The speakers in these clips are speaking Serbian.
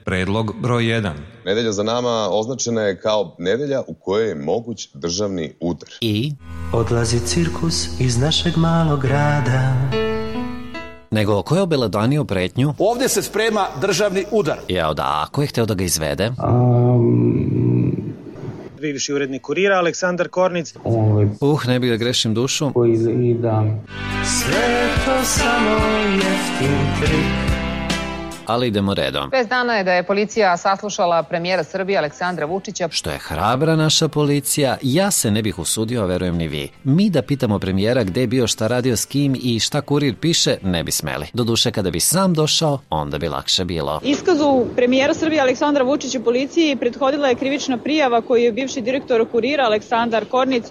Predlog broj 1. Nedelja za nama označena je kao nedelja u kojoj je moguć državni udar. I? Odlazi cirkus iz našeg malog grada. Nego, ko je obelodanio pretnju? Ovdje se sprema državni udar. Jao da, ko je hteo da ga izvede? Bivši urednik Kurira, Aleksandar Kornic. Ne bih da grešim dušu. Sve to samo jeftin trik. Ali idemo redom. 5 dana je da je policija saslušala premijera Srbije Aleksandra Vučića. Što je hrabra naša policija, ja se ne bih usudio, a verujem ni vi. Mi da pitamo premijera gde je bio, šta radio s kim i šta Kurir piše, ne bi smeli. Doduše, kada bi sam došao, onda bi lakše bilo. Iskazu premijera Srbije Aleksandra Vučića policiji prethodila je krivična prijava koju je bivši direktor Kurira Aleksandar Kornic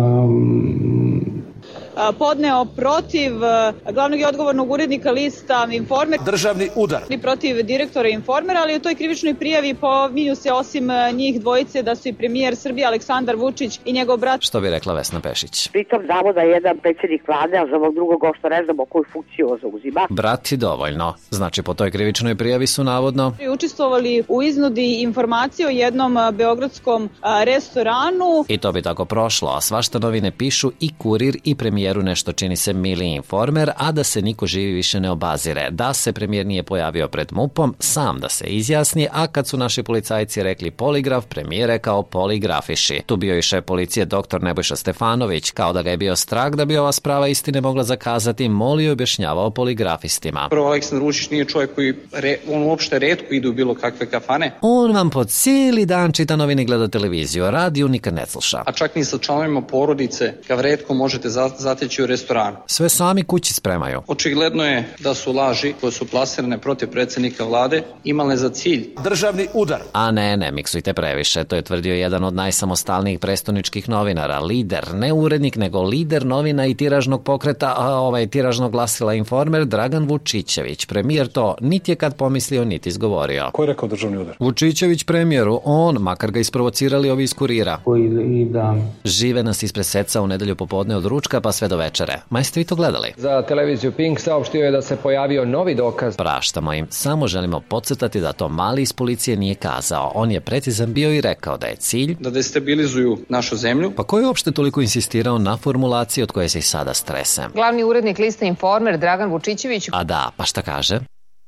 podneo protiv glavnog i odgovornog urednika lista Informer. Državni udar. I protiv direktora Informera, ali u toj krivičnoj prijavi pominju se osim njih dvojice da su i premijer Srbije Aleksandar Vučić i njegov brat. Što bi rekla Vesna Pešić. Pritom znamo da je jedan predsjednik vlade, a za ovog drugog što ne znamo koju funkciju zauzima. Brat i dovoljno. Znači po toj krivičnoj prijavi su navodno učestvovali u iznudi informacije o jednom beogradskom restoranu. I to bi tako prošlo, a svašta novine pišu i Kurir i premijeru nešto čini se mili Informer, a da se niko živi više ne obazire. Da se premijer nije pojavio pred MUP-om, sam da se izjasni, a kad su naši policajci rekli poligraf, premijer rekao poligrafiši. Tu bio i šef policije dr. Nebojša Stefanović, kao da ga je bio strah da bi ova sprava istine mogla zakazati, molio i objašnjavao poligrafistima. Prvo, Aleksandar Vučić nije čovjek koji on uopšte retko ide u bilo kakve kafane. On vam po cijeli dan čita novine i gleda televiziju, a radio nikad ne sluša. A čak ni sa članovima porodice ga retko možete zateći u restoranu. Sve sami kući spremaju. Očigledno je da su laži koje su plasirane protiv predsjednika vlade imale za cilj državni udar. A ne miksujte previše, to je tvrdio jedan od najsamostalnijih prestoničkih novinara, lider, ne urednik, nego lider novina i tiražnog pokreta, tiražnog glasila Informer, Dragan Vučićević. Premijer to niti je kad pomislio, niti izgovorio. Ko je rekao državni udar? Vučićević premijeru, on, makar ga isprovocirali ovi iz Kurira. Žive nas ispred seca u nedelju popodne od ručka pa sve do večere. Ma jeste vi to gledali? Za televiziju Pink saopštio je da se pojavio novi dokaz. Praštamo im, samo želimo podsjetati da to mali iz policije nije kazao. On je precizan bio i rekao da je cilj da destabilizuju našu zemlju. Pa ko je uopšte toliko insistirao na formulaciji od koje se i sada stresem? Glavni urednik liste Informer Dragan Vučićević. A da, pa šta kaže?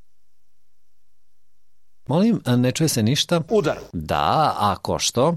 Molim, ne čuje se ništa? Udar. Da, ako što?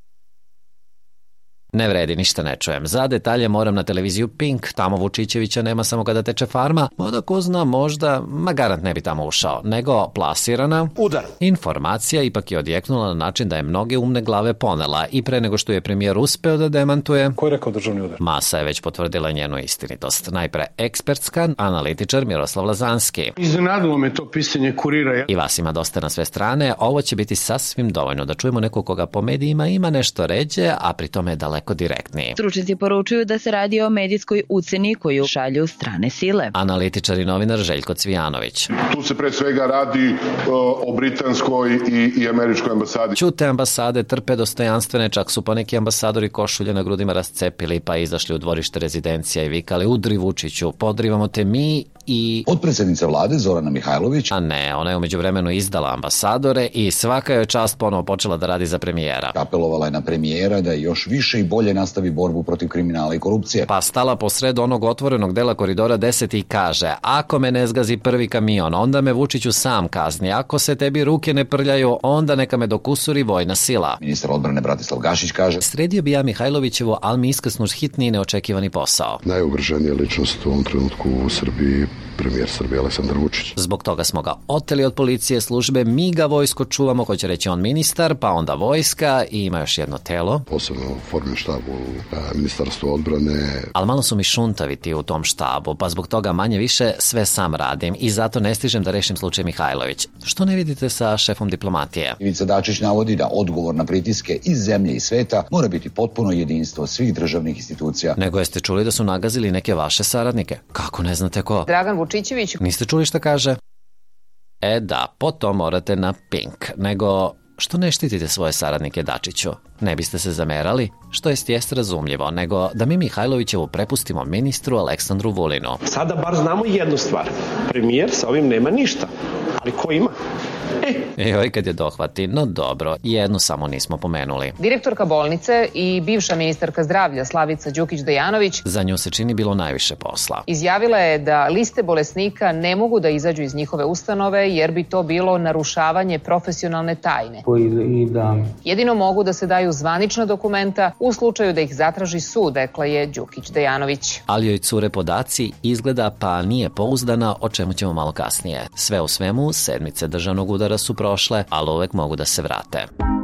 Ne vredi, ništa ne čujem. Za detalje moram na televiziju Pink, tamo Vučićevića nema samo kada teče farma, mada ko zna možda, garant ne bi tamo ušao, nego plasirana udar. Informacija ipak je odjeknula na način da je mnoge umne glave ponela i pre nego što je premijer uspeo da demantuje. Ko je rekao državni udar? Masa je već potvrdila njenu istinitost. Najpre ekspertska analitičar Miroslav Lazanski. Iznenadilo me to pisanje Kurira. I vas ima dosta na sve strane, ovo će biti sasvim dovoljno da čujemo nekog koga po medijima ima nešto ređe, a pri tome je daleko direktniji. Stručnjaci poručuju da se radi o medijskoj uceni koju šalju strane sile. Analitičar i novinar Željko Cvijanović. Tu se pre svega radi o britanskoj i američkoj ambasadi. Ćute ambasade trpe dostojanstvene, čak su poneki ambasadori košulje na grudima rascepili pa izašli u dvorište rezidencija i vikali udri Vučiću, podrivamo te mi i... Potpredsjednica vlade Zorana Mihajlović. A ne, ona je umeđu vremenu izdala ambasadore i svaka je čast ponovo počela da radi za premijera. Apelovala je na premijera da još više i bolje nastavi borbu protiv kriminala i korupcije. Pa stala posred onog otvorenog dela koridora 10 i kaže, ako me ne zgazi prvi kamion, onda me Vučiću sam kazni, ako se tebi ruke ne prljaju, onda neka me dokusuri vojna sila. Ministar odbrane Bratislav Gašić kaže, sredio bi ja Mihajlovićevo, ali mi iskasnu hitni i neočekivani posao. Najugroženija ličnost u ovom trenutku u Srbiji, premijer Srbije Aleksandar Vučić. Zbog toga smo ga oteli od policije službe, mi ga vojsko čuvamo, hoće reći on ministar, pa onda vojska i ima još jedno telo. Posebno formin štab u Ministarstvu odbrane. Ali malo su mi šuntaviti u tom štabu, pa zbog toga manje više sve sam radim i zato ne stižem da rešim slučaj Mihajlović. Što ne vidite sa šefom diplomatije? Ivica Dačić navodi da odgovor na pritiske iz zemlje i sveta mora biti potpuno jedinstvo svih državnih institucija. Nego jeste čuli da su nagazili neke vaše saradnike? Kako ne znate ko? Dragan Vučićević. Niste čuli šta kaže? Da, po to morate na Pink. Nego, što ne štitite svoje saradnike Dačiću? Ne biste se zamerali? Što jest razumljivo, nego da mi Mihajlovićevu prepustimo ministru Aleksandru Vulinu. Sada bar znamo jednu stvar. Premijer sa ovim nema ništa. Ali ko ima? Joj, kad je dohvati, no dobro, jednu samo nismo pomenuli. Direktorka bolnice i bivša ministarka zdravlja Slavica Đukić-Dejanović, za nju se čini bilo najviše posla. Izjavila je da liste bolesnika ne mogu da izađu iz njihove ustanove jer bi to bilo narušavanje profesionalne tajne. Jedino mogu da se daju zvanična dokumenta u slučaju da ih zatraži sud, rekla je Đukić-Dejanović. Ali joj cure podaci izgleda pa nije pouzdana, o čemu ćemo malo kasnije. Sve u svemu, sedmice državnog udara su prošle, ali uvek mogu da se vrate.